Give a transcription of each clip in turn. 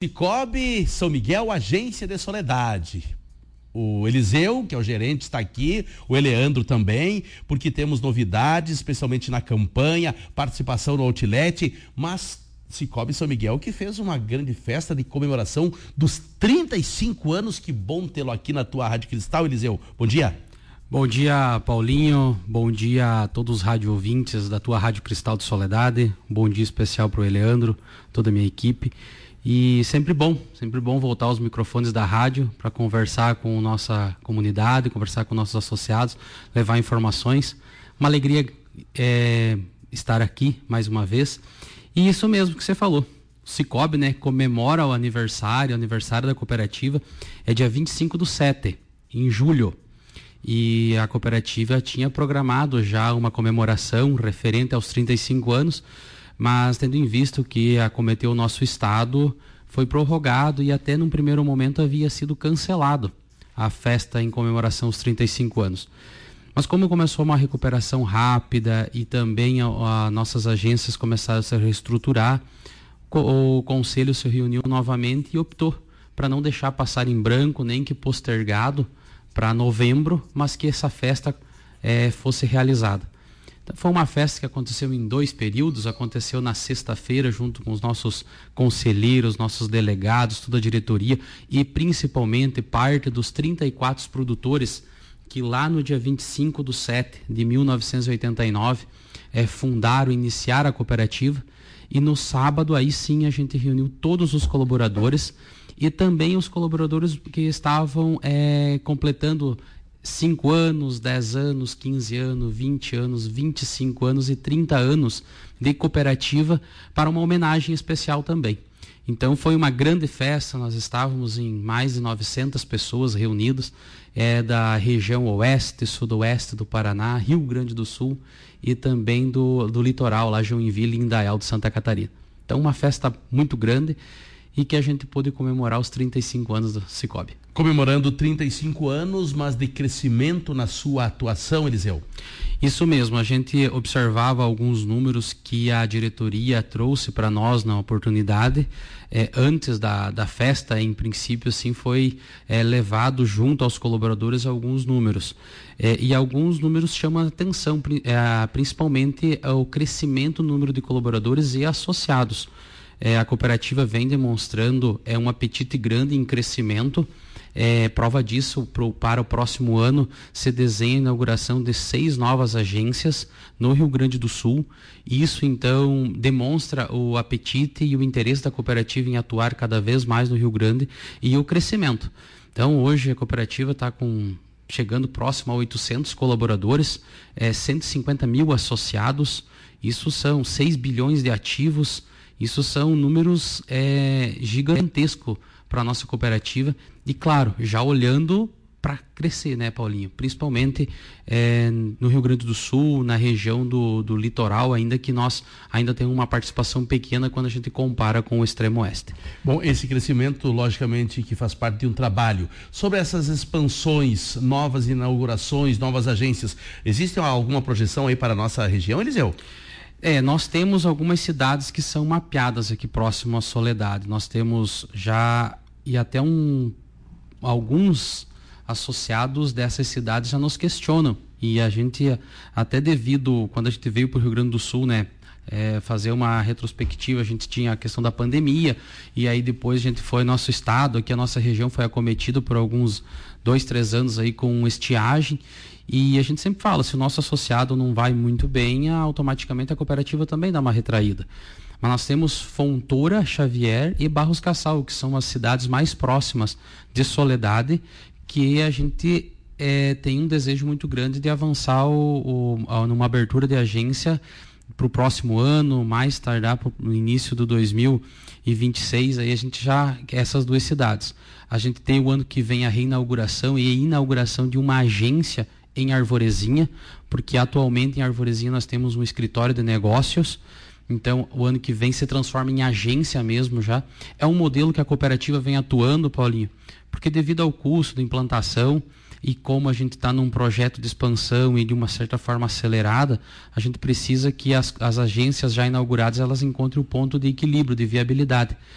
Cicobi São Miguel, Agência de Soledade. O Eliseu, que é o gerente, está aqui, o Eleandro também, porque temos novidades, especialmente na campanha, participação no Outlet, mas Cicobi São Miguel que fez uma grande festa de comemoração dos 35 anos. Que bom tê-lo aqui na tua Rádio Cristal, Eliseu. Bom dia. Bom dia, Paulinho. Bom dia a todos os rádio ouvintes da tua Rádio Cristal de Soledade. Bom dia especial para o Eleandro, toda a minha equipe. E sempre bom voltar aos microfones da rádio para conversar com nossa comunidade, conversar com nossos associados, levar informações. Uma alegria estar aqui mais uma vez. E isso mesmo que você falou. O Cicobi, comemora o aniversário da cooperativa, é dia 25/7, em julho. E a cooperativa tinha programado já uma comemoração referente aos 35 anos, mas tendo em vista que acometeu o nosso estado, foi prorrogado e até num primeiro momento havia sido cancelado a festa em comemoração aos 35 anos. Mas como começou uma recuperação rápida e também nossas agências começaram a se reestruturar, o conselho se reuniu novamente e optou para não deixar passar em branco, nem que postergado para novembro, mas que essa festa fosse realizada. Então, foi uma festa que aconteceu em 2 períodos. Aconteceu na sexta-feira junto com os nossos conselheiros, nossos delegados, toda a diretoria e principalmente parte dos 34 produtores que lá no dia 25/7 de 1989 fundaram, iniciaram a cooperativa. E no sábado aí sim a gente reuniu todos os colaboradores e também os colaboradores que estavam completando 5 anos, 10 anos, 15 anos, 20 anos, 25 anos e 30 anos de cooperativa, para uma homenagem especial também. Então foi uma grande festa, nós estávamos em mais de 900 pessoas reunidas, da região oeste, sudoeste do Paraná, Rio Grande do Sul e também do litoral, lá Joinville e Indaial de Santa Catarina. Então uma festa muito grande e que a gente pôde comemorar os 35 anos do Cicobi. Comemorando 35 anos, mas de crescimento na sua atuação, Eliseu. Isso mesmo, a gente observava alguns números que a diretoria trouxe para nós na oportunidade. Antes da festa, em princípio, assim, foi levado junto aos colaboradores alguns números. E alguns números chamam a atenção, principalmente o crescimento do número de colaboradores e associados. A cooperativa vem demonstrando um apetite grande em crescimento. Prova disso, para o próximo ano se desenha a inauguração de 6 novas agências no Rio Grande do Sul. Isso então demonstra o apetite e o interesse da cooperativa em atuar cada vez mais no Rio Grande e o crescimento. Então hoje a cooperativa está chegando próximo a 800 colaboradores, 150 mil associados. Isso são 6 bilhões de ativos. Isso são números gigantescos para a nossa cooperativa e, claro, já olhando para crescer, Paulinho? Principalmente no Rio Grande do Sul, na região do litoral, ainda que nós ainda temos uma participação pequena quando a gente compara com o extremo oeste. Bom, esse crescimento, logicamente, que faz parte de um trabalho. Sobre essas expansões, novas inaugurações, novas agências, existe alguma projeção aí para a nossa região, Eliseu? Nós temos algumas cidades que são mapeadas aqui próximo à Soledade. Nós temos já, e até alguns associados dessas cidades já nos questionam. E a gente, até devido, quando a gente veio para o Rio Grande do Sul, fazer uma retrospectiva, a gente tinha a questão da pandemia, e aí depois a gente foi, nosso estado, aqui a nossa região foi acometida por alguns 2, 3 anos aí com estiagem. E a gente sempre fala, se o nosso associado não vai muito bem, automaticamente a cooperativa também dá uma retraída. Mas nós temos Fontoura, Xavier e Barros Cassal, que são as cidades mais próximas de Soledade, que a gente tem um desejo muito grande de avançar numa abertura de agência para o próximo ano, mais tardar no início do 2026, aí a gente já, essas 2 cidades. A gente tem o ano que vem a reinauguração e a inauguração de uma agência em Arvorezinha, porque atualmente em Arvorezinha nós temos um escritório de negócios. Então o ano que vem se transforma em agência mesmo já. É um modelo que a cooperativa vem atuando, Paulinho, porque devido ao custo da implantação e como a gente está num projeto de expansão e de uma certa forma acelerada, a gente precisa que as agências já inauguradas elas encontrem o ponto de equilíbrio, de viabilidade.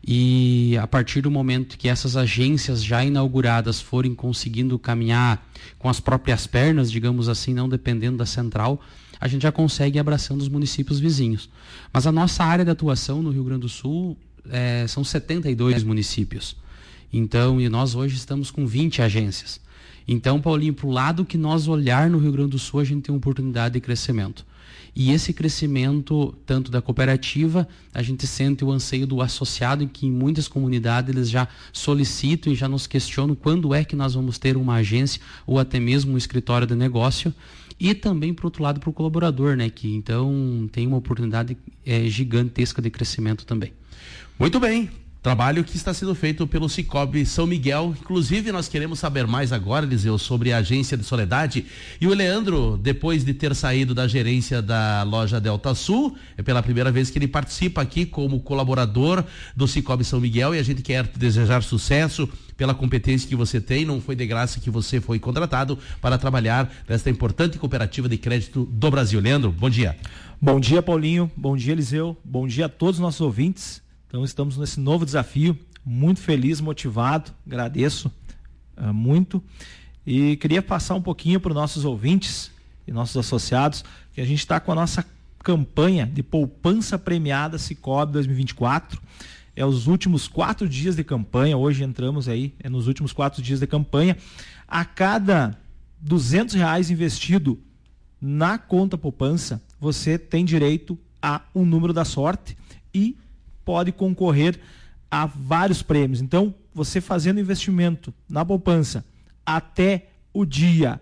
E a partir do momento que essas agências já inauguradas forem conseguindo caminhar com as próprias pernas, digamos assim, não dependendo da central, a gente já consegue ir abraçando os municípios vizinhos. Mas a nossa área de atuação no Rio Grande do Sul são 72 municípios. Então, e nós hoje estamos com 20 agências. Então, Paulinho, para o lado que nós olhar no Rio Grande do Sul, a gente tem uma oportunidade de crescimento. E esse crescimento, tanto da cooperativa, a gente sente o anseio do associado, em que em muitas comunidades eles já solicitam e já nos questionam quando é que nós vamos ter uma agência ou até mesmo um escritório de negócio. E também, por outro lado, para o colaborador, né, que então tem uma oportunidade gigantesca de crescimento também. Muito bem. Trabalho que está sendo feito pelo Cicobi São Miguel. Inclusive, nós queremos saber mais agora, Eliseu, sobre a agência de Soledade. E o Leandro, depois de ter saído da gerência da loja Delta Sul, é pela primeira vez que ele participa aqui como colaborador do Cicobi São Miguel, e a gente quer te desejar sucesso pela competência que você tem. Não foi de graça que você foi contratado para trabalhar nesta importante cooperativa de crédito do Brasil. Leandro, bom dia. Bom dia, Paulinho. Bom dia, Eliseu. Bom dia a todos os nossos ouvintes. Então estamos nesse novo desafio, muito feliz, motivado, agradeço muito, e queria passar um pouquinho para os nossos ouvintes e nossos associados, que a gente está com a nossa campanha de poupança premiada Cicobi 2024, os últimos 4 dias de campanha, hoje entramos aí, nos últimos 4 dias de campanha. A cada R$200 investido na conta poupança, você tem direito a um número da sorte e pode concorrer a vários prêmios. Então, você fazendo investimento na poupança até o dia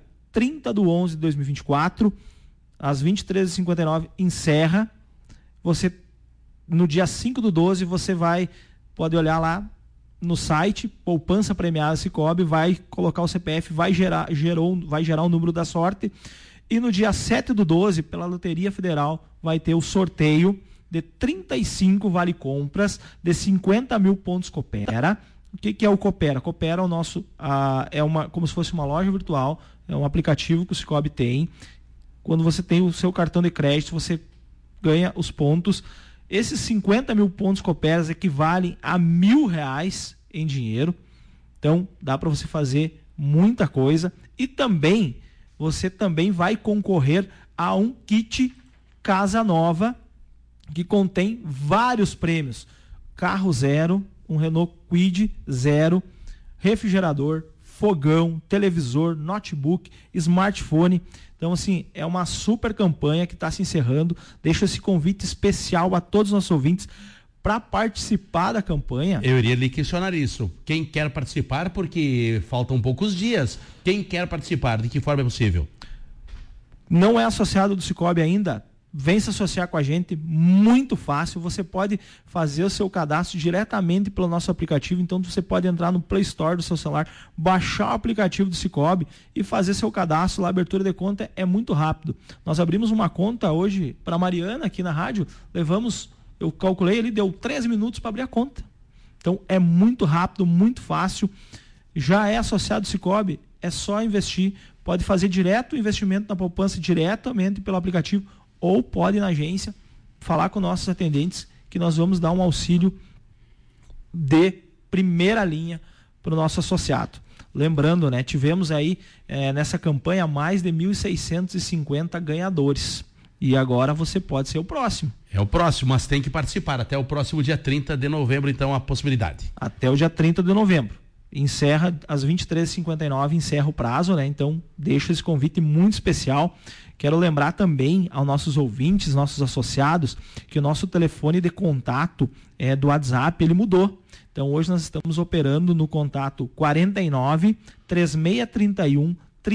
30/11/2024, às 23h59, encerra. Você, no dia 5/12, você pode olhar lá no site, poupança premiada Cicobi, vai colocar o CPF, vai gerar o número da sorte, e no dia 7/12, pela Loteria Federal, vai ter o sorteio de 35 vale-compras de 50 mil pontos Coopera. O que é o Coopera? Coopera é o nosso, como se fosse uma loja virtual, é um aplicativo que o Cicobi tem. Quando você tem o seu cartão de crédito, você ganha os pontos. Esses 50 mil pontos Coopera equivalem a R$1.000 em dinheiro. Então, dá para você fazer muita coisa. E também, você também vai concorrer a um kit Casa Nova, que contém vários prêmios: carro zero, um Renault Kwid zero, refrigerador, fogão, televisor, notebook, smartphone. Então, assim, é uma super campanha que está se encerrando. Deixo esse convite especial a todos os nossos ouvintes para participar da campanha. Eu iria lhe questionar isso. Quem quer participar, porque faltam poucos dias. Quem quer participar, de que forma é possível? Não é associado do Cicobi ainda? Vem se associar com a gente, muito fácil. Você pode fazer o seu cadastro diretamente pelo nosso aplicativo. Então você pode entrar no Play Store do seu celular, baixar o aplicativo do Cicobi e fazer seu cadastro lá. A abertura de conta é muito rápido. Nós abrimos uma conta hoje para a Mariana aqui na rádio, eu calculei, ele deu 13 minutos para abrir a conta. Então é muito rápido, muito fácil. Já é associado do Cicobi, é só investir. Pode fazer direto o investimento na poupança diretamente pelo aplicativo, ou pode ir na agência falar com nossos atendentes, que nós vamos dar um auxílio de primeira linha para o nosso associado. Lembrando, né, tivemos aí nessa campanha mais de 1.650 ganhadores. E agora você pode ser o próximo. É o próximo, mas tem que participar. Até o próximo dia 30 de novembro, então, a possibilidade. Até o dia 30 de novembro. Encerra às 23h59, encerra o prazo, né? Então, deixo esse convite muito especial. Quero lembrar também aos nossos ouvintes, nossos associados, que o nosso telefone de contato do WhatsApp, ele mudou. Então, hoje nós estamos operando no contato 49 3631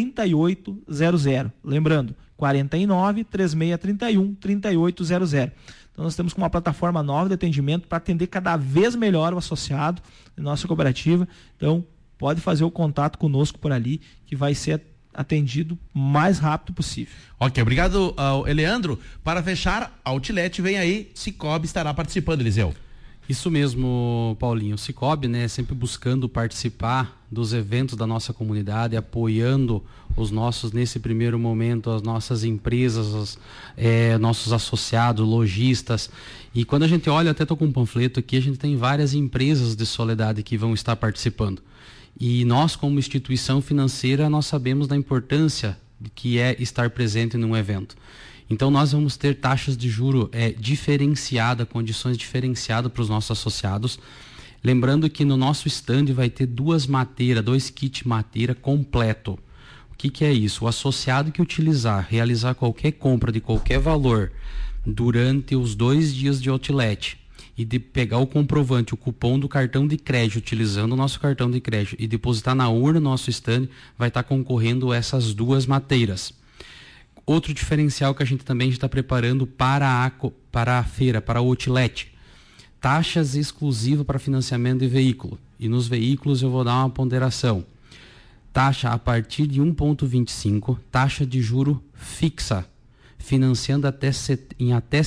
3800. Lembrando, 49 3631 3800. Então, nós temos uma plataforma nova de atendimento para atender cada vez melhor o associado da nossa cooperativa. Então, pode fazer o contato conosco por ali, que vai ser atendido o mais rápido possível. Ok, obrigado, Leandro. Para fechar, a Outlet vem aí, Cicobi estará participando, Eliseu. Isso mesmo, Paulinho. O Cicobi, né, sempre buscando participar dos eventos da nossa comunidade, apoiando os nossos, nesse primeiro momento, as nossas empresas, nossos associados, lojistas. E quando a gente olha, até estou com um panfleto aqui, a gente tem várias empresas de Soledade que vão estar participando. E nós, como instituição financeira, nós sabemos da importância que é estar presente num evento. Então nós vamos ter taxas de juro diferenciadas, condições diferenciadas para os nossos associados. Lembrando que no nosso stand vai ter 2 kits mateira completo. O que é isso? O associado que realizar qualquer compra de qualquer valor durante os 2 dias de outlet e de pegar o comprovante, o cupom do cartão de crédito, utilizando o nosso cartão de crédito e depositar na urna no nosso stand, vai estar concorrendo a essas 2 mateiras. Outro diferencial que a gente também está preparando para a feira, para o outlet. Taxas exclusivas para financiamento de veículo. E nos veículos eu vou dar uma ponderação. Taxa a partir de 1,25, taxa de juro fixa, financiando em até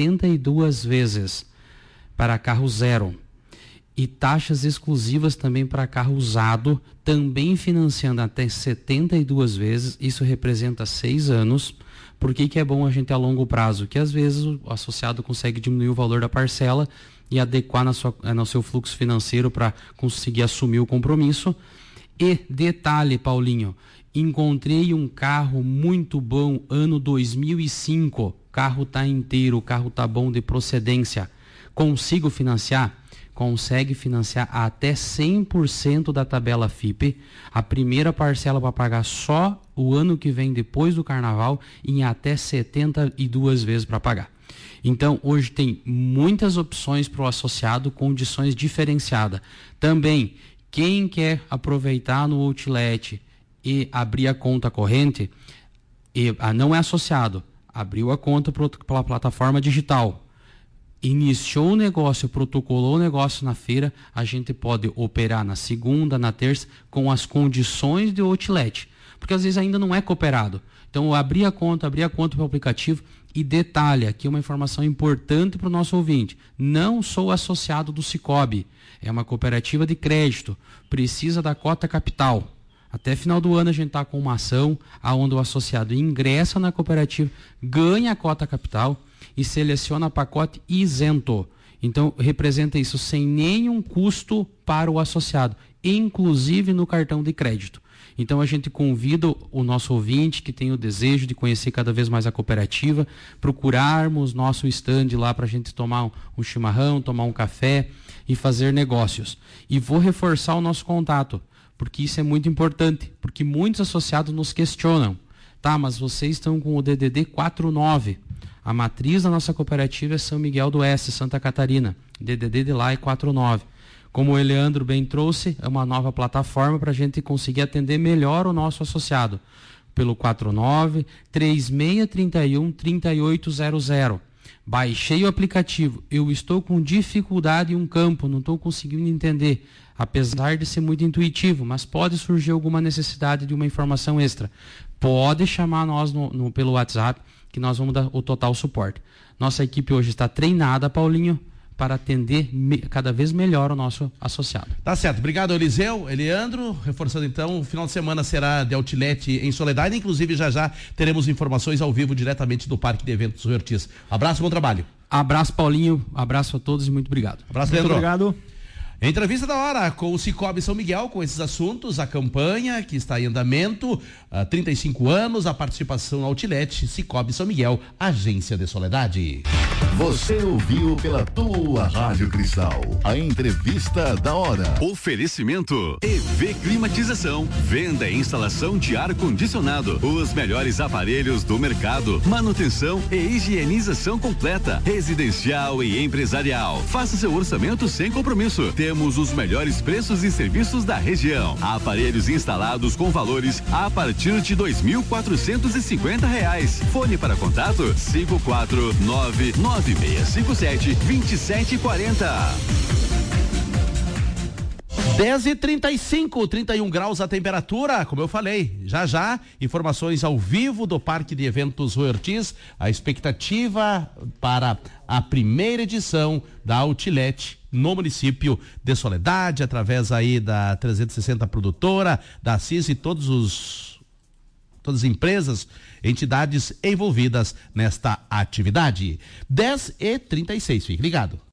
72 vezes para carro zero. E taxas exclusivas também para carro usado, também financiando até 72 vezes, isso representa 6 anos. Por que é bom a gente a longo prazo? Que às vezes o associado consegue diminuir o valor da parcela e adequar no seu fluxo financeiro para conseguir assumir o compromisso. E detalhe, Paulinho, encontrei um carro muito bom, ano 2005, o carro está inteiro, o carro está bom de procedência. Consigo financiar? Consegue financiar até 100% da tabela FIPE, a primeira parcela para pagar só o ano que vem depois do carnaval, em até 72 vezes para pagar. Então, hoje tem muitas opções para o associado, condições diferenciadas. Também, quem quer aproveitar no outlet e abrir a conta corrente, não é associado, abriu a conta pela plataforma digital, iniciou o negócio, protocolou o negócio na feira, a gente pode operar na segunda, na terça, com as condições de outlet. Porque às vezes ainda não é cooperado. Então, abrir a conta pelo aplicativo. E detalhe, aqui uma informação importante para o nosso ouvinte. Não sou associado do Cicobi. É uma cooperativa de crédito. Precisa da cota capital. Até final do ano a gente está com uma ação onde o associado ingressa na cooperativa, ganha a cota capital e seleciona pacote isento. Então, representa isso sem nenhum custo para o associado, inclusive no cartão de crédito. Então, a gente convida o nosso ouvinte que tem o desejo de conhecer cada vez mais a cooperativa, procurarmos nosso stand lá para a gente tomar um chimarrão, tomar um café e fazer negócios. E vou reforçar o nosso contato, porque isso é muito importante, porque muitos associados nos questionam. Tá, mas vocês estão com o DDD 49. A matriz da nossa cooperativa é São Miguel do Oeste, Santa Catarina. DDD de lá é 49. Como o Eleandro bem trouxe, é uma nova plataforma para a gente conseguir atender melhor o nosso associado. Pelo 49-3631-3800. Baixei o aplicativo. Eu estou com dificuldade em um campo, não estou conseguindo entender. Apesar de ser muito intuitivo, mas pode surgir alguma necessidade de uma informação extra. Pode chamar nós pelo WhatsApp, que nós vamos dar o total suporte. Nossa equipe hoje está treinada, Paulinho, para atender cada vez melhor o nosso associado. Tá certo. Obrigado, Eliseu. Eleandro, reforçando então, o final de semana será de outlet em Soledade, inclusive já teremos informações ao vivo diretamente do Parque de Eventos Rui Ortiz. Abraço, bom trabalho. Abraço, Paulinho. Abraço a todos e muito obrigado. Abraço, Leandro. Muito obrigado. Entrevista da hora com o Cicobi São Miguel, com esses assuntos, a campanha que está em andamento, 35 anos, a participação no outlet Cicobi São Miguel, agência de Soledade. Você ouviu pela tua Rádio Cristal a entrevista da hora. Oferecimento EV Climatização, venda e instalação de ar-condicionado, os melhores aparelhos do mercado, manutenção e higienização completa, residencial e empresarial. Faça seu orçamento sem compromisso. Temos os melhores preços e serviços da região. Aparelhos instalados com valores a partir de R$2.450. Fone para contato 54996572740. 10h35, 31 graus a temperatura, como eu falei, já, informações ao vivo do Parque de Eventos Rui Ortiz, a expectativa para a primeira edição da Outlet no município de Soledade, através aí da 360 Produtora, da CIS e todas as empresas, entidades envolvidas nesta atividade. 10h36, fique ligado.